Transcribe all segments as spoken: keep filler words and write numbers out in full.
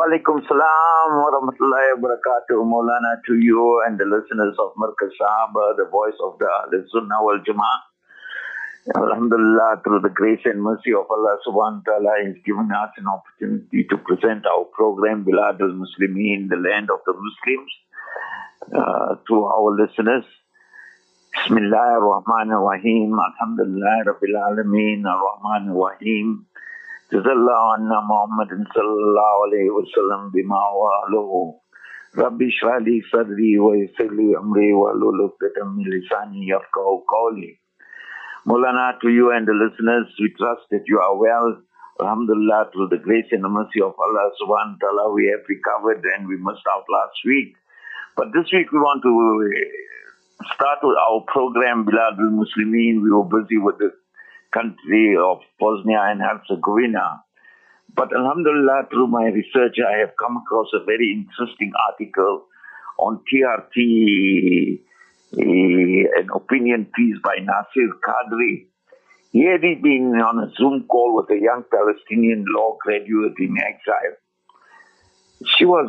Walaikum salam wa rahmatullahi wa barakatuh, Maulana, to you and the listeners of Markaz Sahaba, the voice of the Ahl Sunnah wal Jama'ah. Alhamdulillah, through the grace and mercy of Allah subhanahu wa ta'ala, He has given us an opportunity to present our program, Bilad al-Muslimin, the land of the Muslims, uh, to our listeners. Bismillah ar-Rahman ar-Rahim, Alhamdulillah Rabbil Alameen, ar-Rahman ar-Rahim. Jazallahu anna Muhammadin sallallahu alayhi wa sallam bima wa aluhu. Rabbi shrali sadri wa yassirli amri wa lulukdatam min lisani yafqahu qawli. Maulana, to you and the listeners, we trust that you are well. Alhamdulillah, through the grace and the mercy of Allah subhanahu wa ta'ala, we have recovered and we missed out last week. But this week we want to start with our program, Bilad al-Muslimin. We were busy with the country of Bosnia and Herzegovina. But Alhamdulillah, through my research, I have come across a very interesting article on T R T, an opinion piece by Nasir Qadri. He had been on a Zoom call with a young Palestinian law graduate in exile. She was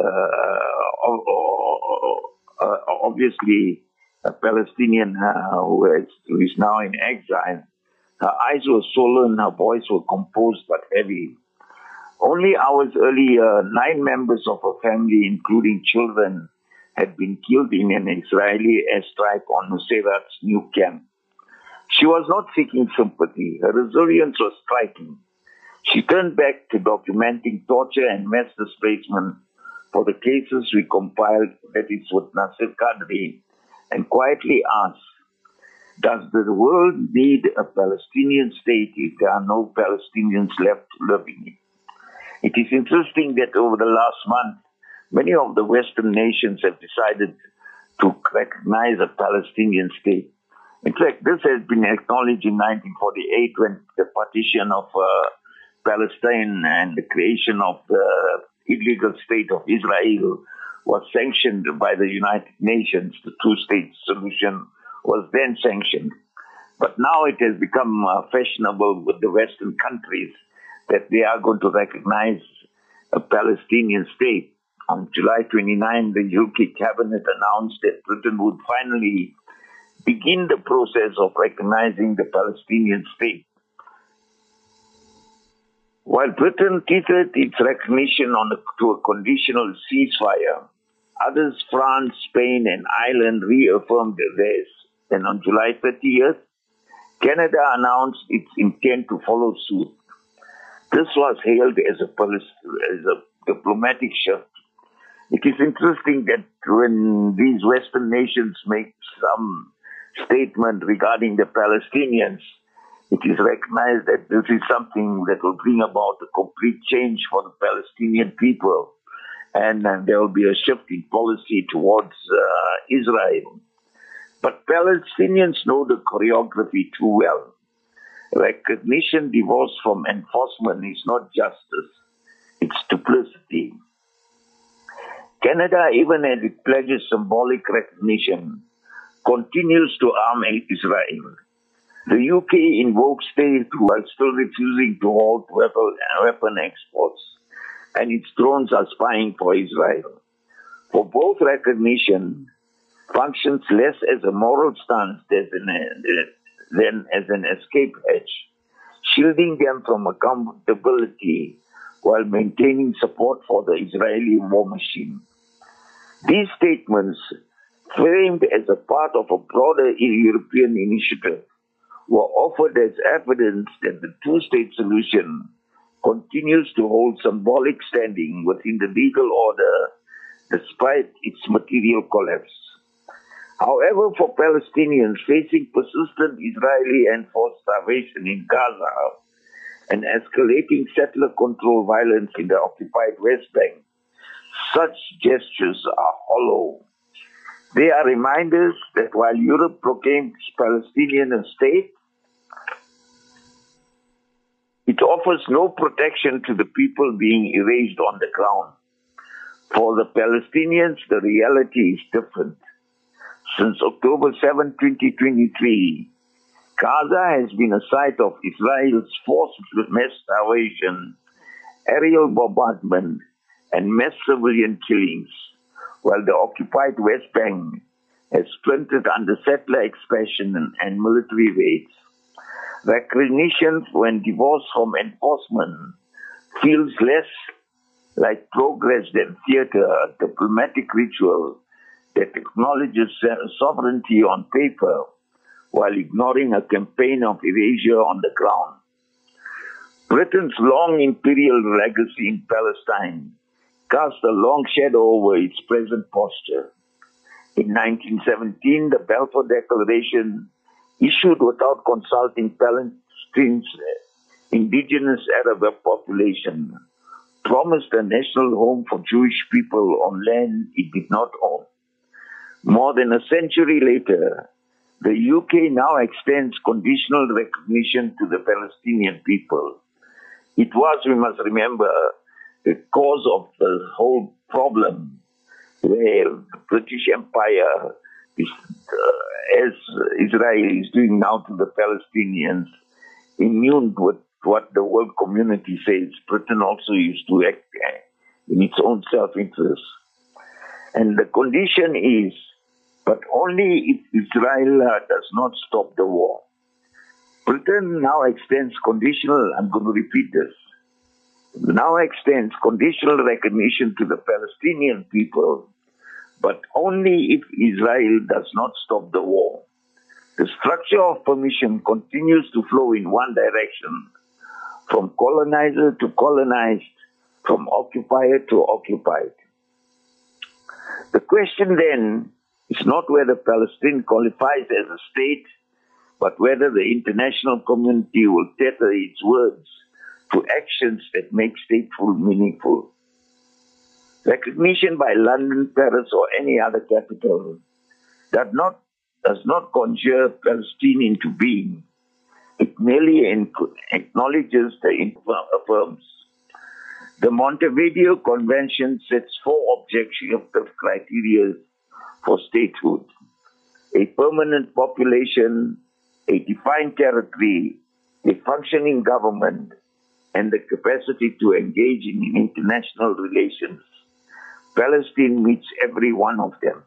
uh, uh, obviously a Palestinian uh, who, is, who is now in exile. Her eyes were swollen, her voice was composed but heavy. Only hours earlier, nine members of her family, including children, had been killed in an Israeli airstrike on Nusayrat's new camp. She was not seeking sympathy. Her resilience was striking. She turned back to documenting torture and mass displacement for the cases we compiled, that is with Nasir Qadri, and quietly asked, does the world need a Palestinian state if there are no Palestinians left living in it? It is interesting that over the last month, many of the Western nations have decided to recognize a Palestinian state. In fact, this has been acknowledged in nineteen forty-eight when the partition of uh, Palestine and the creation of the illegal state of Israel was sanctioned by the United Nations. The two-state solution was then sanctioned. But now it has become uh, fashionable with the Western countries that they are going to recognize a Palestinian state. On July twenty-ninth, the U K cabinet announced that Britain would finally begin the process of recognizing the Palestinian state. While Britain teetered its recognition on a, to a conditional ceasefire, others, France, Spain, and Ireland, reaffirmed theirs. And on July thirtieth, Canada announced its intent to follow suit. This was hailed as a, as a diplomatic shift. It is interesting that when these Western nations make some statement regarding the Palestinians, it is recognized that this is something that will bring about a complete change for the Palestinian people, and, and there will be a shift in policy towards uh, Israel. But Palestinians know the choreography too well. Recognition divorced from enforcement is not justice, it's duplicity. Canada, even as it pledges symbolic recognition, continues to arm Israel. The U K invokes state while still refusing to halt weapon, weapon exports, and its drones are spying for Israel. For both, recognition functions less as a moral stance than as an escape hedge, shielding them from accountability while maintaining support for the Israeli war machine. These statements, framed as a part of a broader European initiative, were offered as evidence that the two-state solution continues to hold symbolic standing within the legal order despite its material collapse. However, for Palestinians facing persistent Israeli enforced starvation in Gaza and escalating settler control violence in the occupied West Bank, such gestures are hollow. They are reminders that while Europe proclaims Palestinian a state, it offers no protection to the people being erased on the ground. For the Palestinians, the reality is different. Since October seventh, twenty twenty-three, Gaza has been a site of Israel's forced mass starvation, aerial bombardment, and mass civilian killings, while the occupied West Bank has splintered under settler expansion and, and military raids. Recognition when divorced from enforcement feels less like progress than theater, a diplomatic ritual that acknowledges sovereignty on paper while ignoring a campaign of erasure on the ground. Britain's long imperial legacy in Palestine cast a long shadow over its present posture. In nineteen seventeen, the Balfour Declaration, issued without consulting Palestine's indigenous Arab population, promised a national home for Jewish people on land it did not own. More than a century later, the U K now extends conditional recognition to the Palestinian people. It was, we must remember, the cause of the whole problem, where the British Empire, is, uh, as Israel is doing now to the Palestinians, immune with what the world community says. Britain also used to act in its own self-interest. And the condition is, but only if Israel uh, does not stop the war. Britain now extends conditional, I'm going to repeat this, now extends conditional recognition to the Palestinian people, but only if Israel does not stop the war. The structure of permission continues to flow in one direction, from colonizer to colonized, from occupier to occupied. The question then is not whether Palestine qualifies as a state, but whether the international community will tether its words to actions that make statehood meaningful. Recognition by London, Paris, or any other capital does not, does not conjure Palestine into being. It merely acknowledges the affirms. The Montevideo Convention sets four objective criteria for statehood: a permanent population, a defined territory, a functioning government, and the capacity to engage in international relations. Palestine meets every one of them.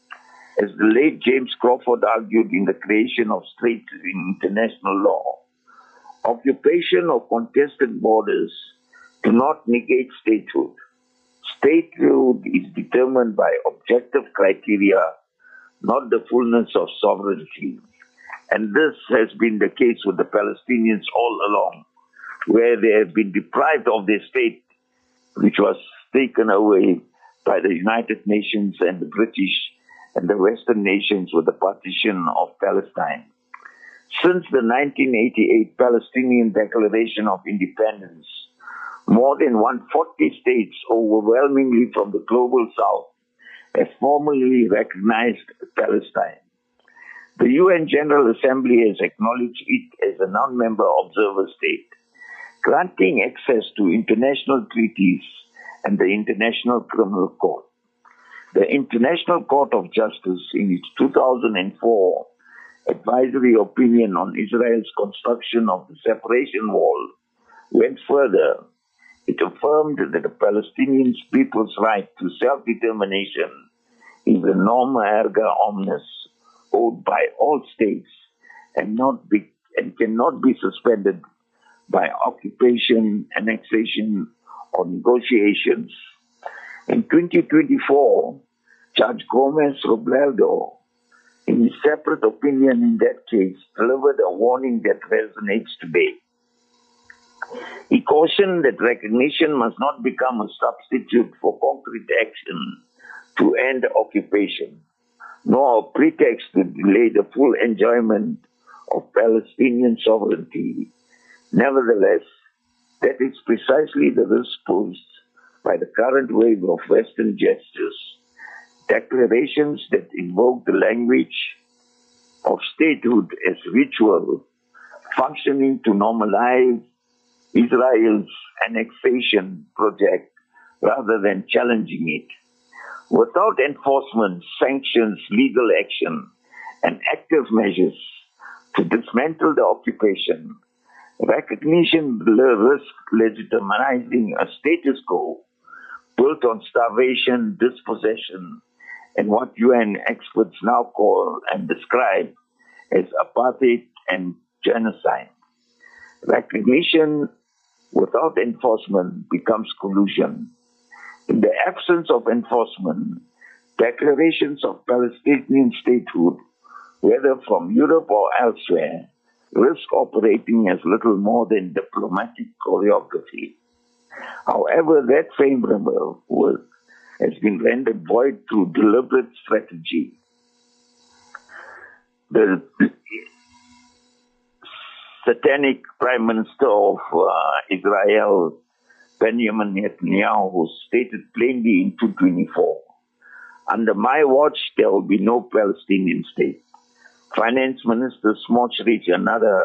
As the late James Crawford argued in The Creation of States in International Law, occupation or contested borders do not negate statehood. Statehood is determined by objective criteria, not the fullness of sovereignty. And this has been the case with the Palestinians all along, where they have been deprived of their state, which was taken away by the United Nations and the British and the Western nations with the partition of Palestine. Since the nineteen eighty-eight Palestinian Declaration of Independence, more than one hundred forty states, overwhelmingly from the global south, have formally recognized Palestine. The U N General Assembly has acknowledged it as a non-member observer state, granting access to international treaties and the International Criminal Court. The International Court of Justice, in its two thousand four advisory opinion on Israel's construction of the separation wall, went further. It affirmed that the Palestinian people's right to self-determination is a norma erga omnes, owed by all states, and not be and cannot be suspended by occupation, annexation, or negotiations. In twenty twenty-four, Judge Gomez Robledo, in his separate opinion in that case, delivered a warning that resonates today. He cautioned that recognition must not become a substitute for concrete action to end occupation, nor a pretext to delay the full enjoyment of Palestinian sovereignty. Nevertheless, that is precisely the risk posed by the current wave of Western gestures, declarations that invoke the language of statehood as ritual, functioning to normalize Israel's annexation project rather than challenging it. Without enforcement, sanctions, legal action, and active measures to dismantle the occupation, recognition risks legitimizing a status quo built on starvation, dispossession, and what U N experts now call and describe as apartheid and genocide. Recognition without enforcement becomes collusion. In the absence of enforcement, declarations of Palestinian statehood, whether from Europe or elsewhere, risk operating as little more than diplomatic choreography. However, that favorable work has been rendered void through deliberate strategy. The satanic Prime Minister of uh, Israel, Benjamin Netanyahu, stated plainly in two twenty-four, under my watch there will be no Palestinian state. Finance Minister Smotrich, another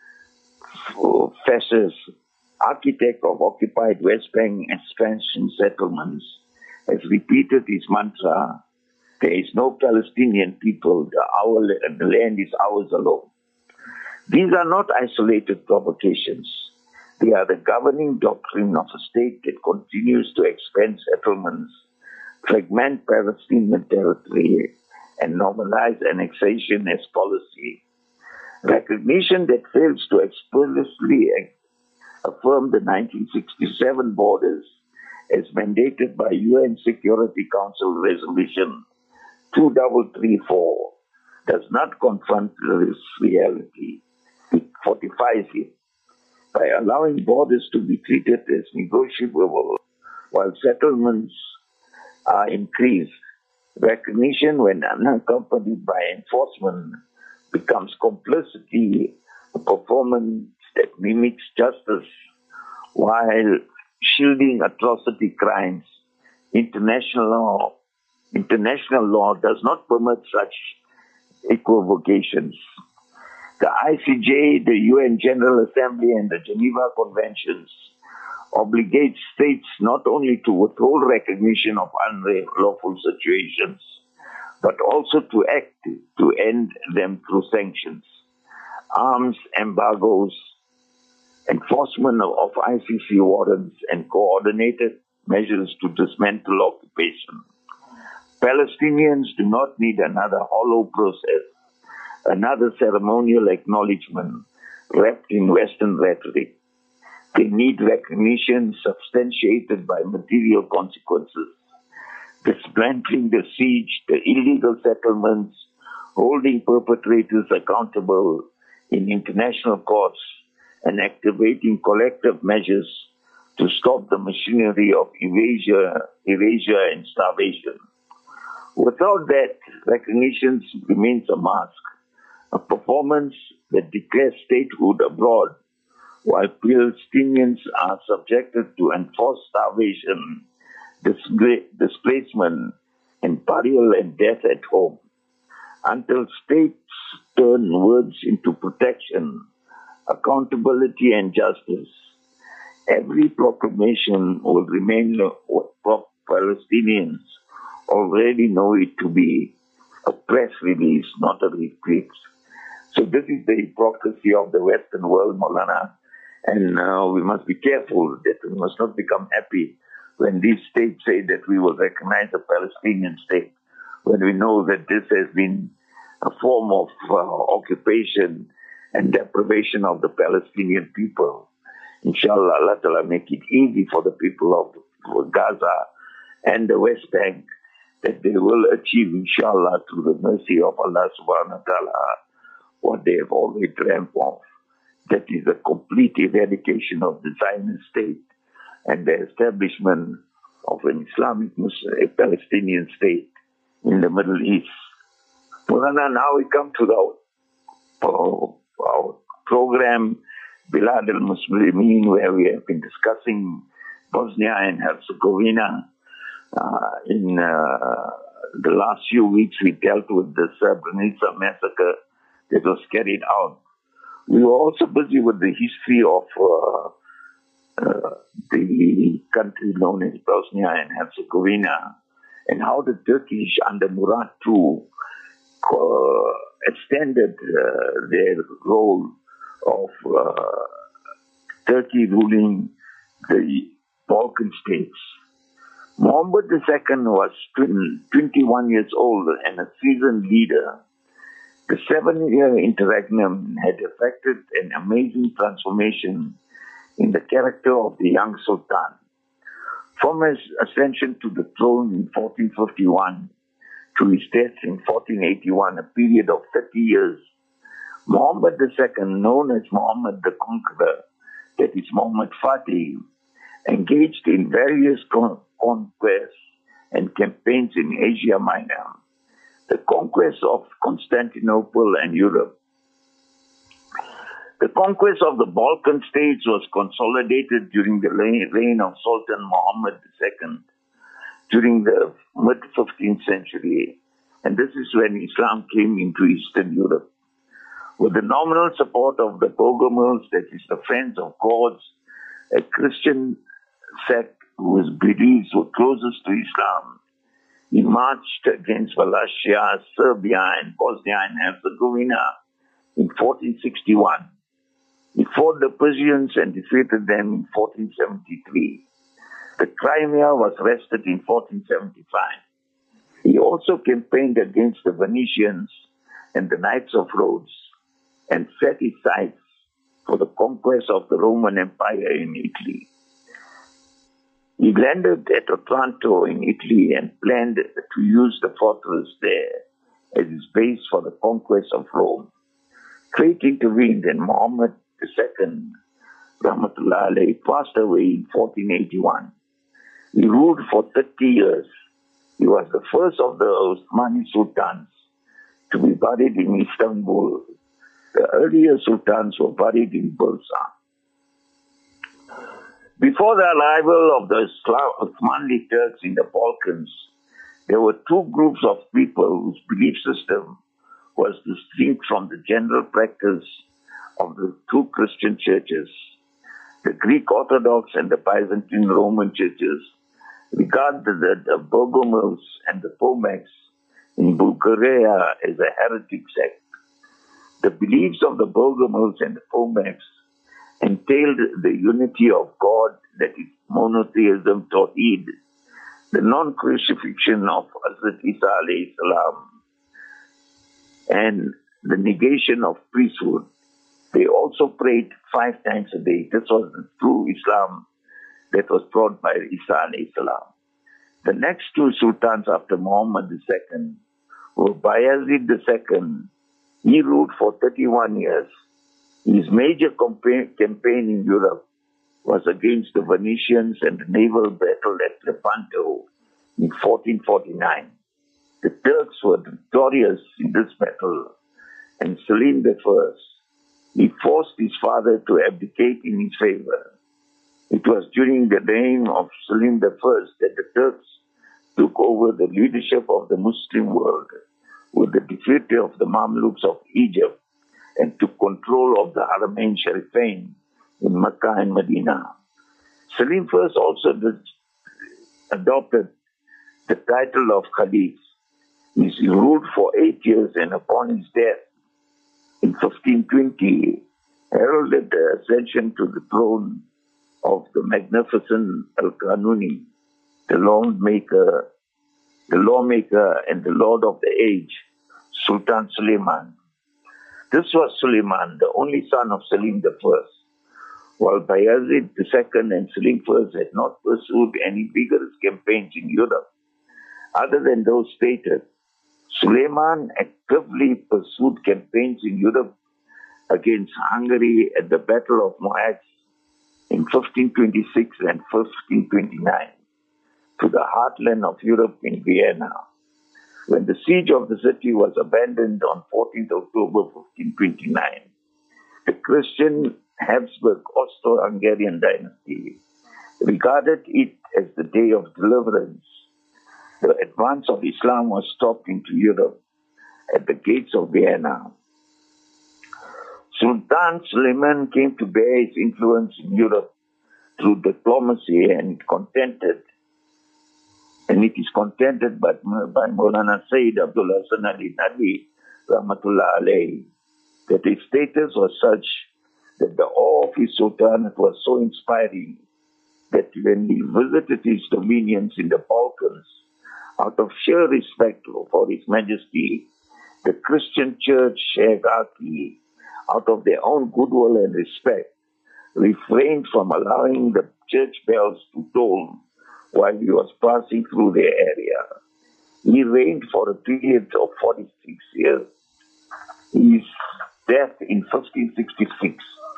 fascist architect of occupied West Bank expansion settlements, has repeated his mantra, there is no Palestinian people, the, our, the land is ours alone. These are not isolated provocations. They are the governing doctrine of a state that continues to expand settlements, fragment Palestinian territory, and normalize annexation as policy. Recognition that fails to explicitly affirm the nineteen sixty-seven borders as mandated by U N Security Council Resolution two three three four does not confront this reality. It fortifies it by allowing borders to be treated as negotiable while settlements are increased. Recognition, when unaccompanied by enforcement, becomes complicity, a performance that mimics justice while shielding atrocity crimes. International law, international law does not permit such equivocations. The I C J, the U N General Assembly, and the Geneva Conventions obligate states not only to withhold recognition of unlawful situations, but also to act to end them through sanctions, arms embargoes, enforcement of I C C warrants, and coordinated measures to dismantle occupation. Palestinians do not need another hollow process, another ceremonial acknowledgement wrapped in Western rhetoric. They need recognition substantiated by material consequences, dismantling the siege, the illegal settlements, holding perpetrators accountable in international courts, and activating collective measures to stop the machinery of erasure, erasure and starvation. Without that, recognition remains a mask, a performance that declares statehood abroad, while Palestinians are subjected to enforced starvation, displacement, and burial and death at home. Until states turn words into protection, accountability, and justice, every proclamation will remain what Palestinians already know it to be, a press release, not a retreat. So this is the hypocrisy of the Western world, Maulana. And uh, we must be careful that we must not become happy when these states say that we will recognize a Palestinian state, when we know that this has been a form of uh, occupation and deprivation of the Palestinian people. Inshallah, Allah Ta'ala make it easy for the people of Gaza and the West Bank that they will achieve, inshallah, through the mercy of Allah Subhanahu wa Ta'ala, what they have always dreamt of. That is a complete eradication of the Zionist state and the establishment of an Islamic Muslim, a Palestinian state in the Middle East. Maulana, now we come to the, our, our program, Bilad al-Muslimin, where we have been discussing Bosnia and Herzegovina. Uh, in uh, the last few weeks, we dealt with the Srebrenica massacre that was carried out. We were also busy with the history of uh, uh, the country known as Bosnia and Herzegovina and how the Turkish under Murad the Second uh, extended uh, their role of uh, Turkey ruling the Balkan states. Muhammad the Second was twenty-one years old and a seasoned leader. The seven-year interregnum had effected an amazing transformation in the character of the young Sultan. From his ascension to the throne in fourteen fifty-one to his death in fourteen eighty-one, a period of thirty years, Muhammad the Second, known as Muhammad the Conqueror, that is Muhammad Fatih, engaged in various con- conquests and campaigns in Asia Minor, the conquest of Constantinople and Europe. The conquest of the Balkan states was consolidated during the reign of Sultan Muhammad the Second during the mid-fifteenth century, and this is when Islam came into Eastern Europe. With the nominal support of the Bogomils, that is the Friends of Gods, a Christian sect whose beliefs were closest to Islam, he marched against Wallachia, Serbia, and Bosnia and Herzegovina in fourteen sixty-one. He fought the Persians and defeated them in fourteen seventy-three. The Crimea was wrested in fourteen seventy-five. He also campaigned against the Venetians and the Knights of Rhodes and set his sights for the conquest of the Roman Empire in Italy. He landed at Otranto in Italy and planned to use the fortress there as his base for the conquest of Rome. Fate intervened and Muhammad the Second, Rahmatullah alayhi, passed away in fourteen eighty-one. He ruled for thirty years. He was the first of the Osmani sultans to be buried in Istanbul. The earlier sultans were buried in Bursa. Before the arrival of the Osmanli Turks in the Balkans, there were two groups of people whose belief system was distinct from the general practice of the two Christian churches. The Greek Orthodox and the Byzantine Roman churches regarded the, the Bogomils and the Pomaks in Bulgaria as a heretic sect. The beliefs of the Bogomils and the Pomaks entailed the unity of God, that is monotheism, Tawheed, the non-crucifixion of Hazrat Isa alayhi salam, and the negation of priesthood. They also prayed five times a day. This was the true Islam that was brought by Isa alayhi salam. The next two sultans after Muhammad the Second were Bayezid the Second. He ruled for thirty-one years. His major campaign in Europe was against the Venetians and the naval battle at Lepanto in fourteen forty-nine. The Turks were victorious in this battle, and Selim the First, he forced his father to abdicate in his favor. It was during the reign of Selim the First that the Turks took over the leadership of the Muslim world with the defeat of the Mamluks of Egypt and took control of the Haramain Sharifain in Mecca and Medina. Selim First also adopted the title of Khalif. He ruled for eight years, and upon his death in fifteen twenty, heralded the ascension to the throne of the magnificent Al-Qanuni, the lawmaker, the lawmaker and the lord of the age, Sultan Suleiman. This was Suleiman, the only son of Selim the First. While Bayezid the Second and Selim First had not pursued any vigorous campaigns in Europe, other than those stated, Suleiman actively pursued campaigns in Europe against Hungary at the Battle of Mohacs in fifteen twenty-six and fifteen twenty-nine, to the heartland of Europe in Vienna. When the siege of the city was abandoned on fourteenth October fifteen twenty-nine, the Christian Habsburg Austro-Hungarian dynasty regarded it as the day of deliverance. The advance of Islam was stopped into Europe at the gates of Vienna. Sultan Suleiman came to bear his influence in Europe through diplomacy, and it contented and it is contended by, by Maulana Sayyid Abdul Hasan Ali Nadi, Rahmatullah alayhi, that his status was such that the awe of his sultanate was so inspiring that when he visited his dominions in the Balkans, out of sheer respect for His Majesty, the Christian church hierarchy, out of their own goodwill and respect, refrained from allowing the church bells to toll while he was passing through their area. He reigned for a period of forty-six years. His death in fifteen sixty-six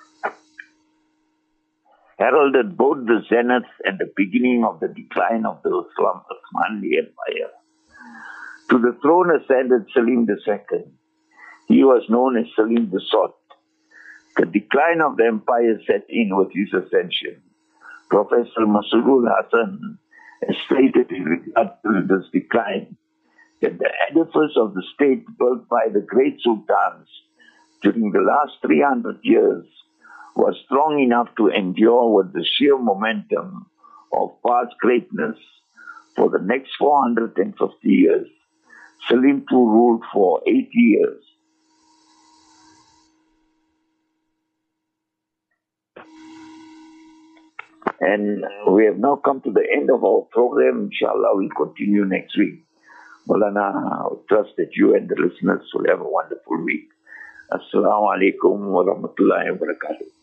heralded both the zenith and the beginning of the decline of the Osmanli Empire. To the throne ascended Selim the Second. He was known as Selim the Sot. The decline of the empire set in with his ascension. Professor Masrurul Hasan has stated in regard to this decline that the edifice of the state built by the great sultans during the last three hundred years was strong enough to endure with the sheer momentum of past greatness for the next four hundred fifty years. Selim too ruled for eighty years. And we have now come to the end of our program. Inshallah, we'll continue next week. Maulana, I trust that you and the listeners will have a wonderful week. Assalamu alaikum wa rahmatullahi wa barakatuh.